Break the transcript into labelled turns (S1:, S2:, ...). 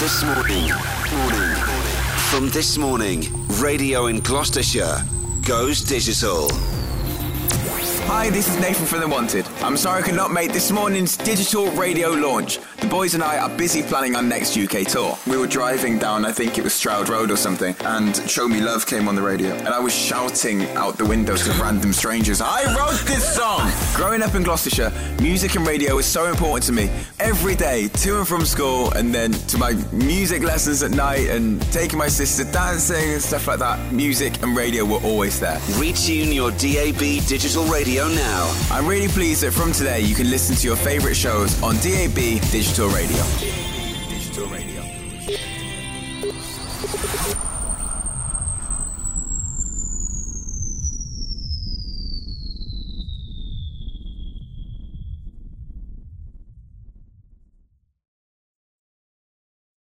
S1: This morning. From this morning, radio in Gloucestershire goes digital.
S2: Hi, this is Nathan from The Wanted. I'm sorry I could not make this morning's digital radio launch. The boys and I are busy planning our next UK tour. We were driving down, I think it was Stroud Road or something, and Show Me Love came on the radio, and I was shouting out the window to random strangers, I wrote this song! Growing up in Gloucestershire, music and radio was so important to me. Every day, to and from school, and then to my music lessons at night, and taking my sister dancing and stuff like that, music and radio were always there.
S1: Retune your DAB digital radio now.
S2: I'm really pleased that from today you can listen to your favourite shows on DAB Digital Radio.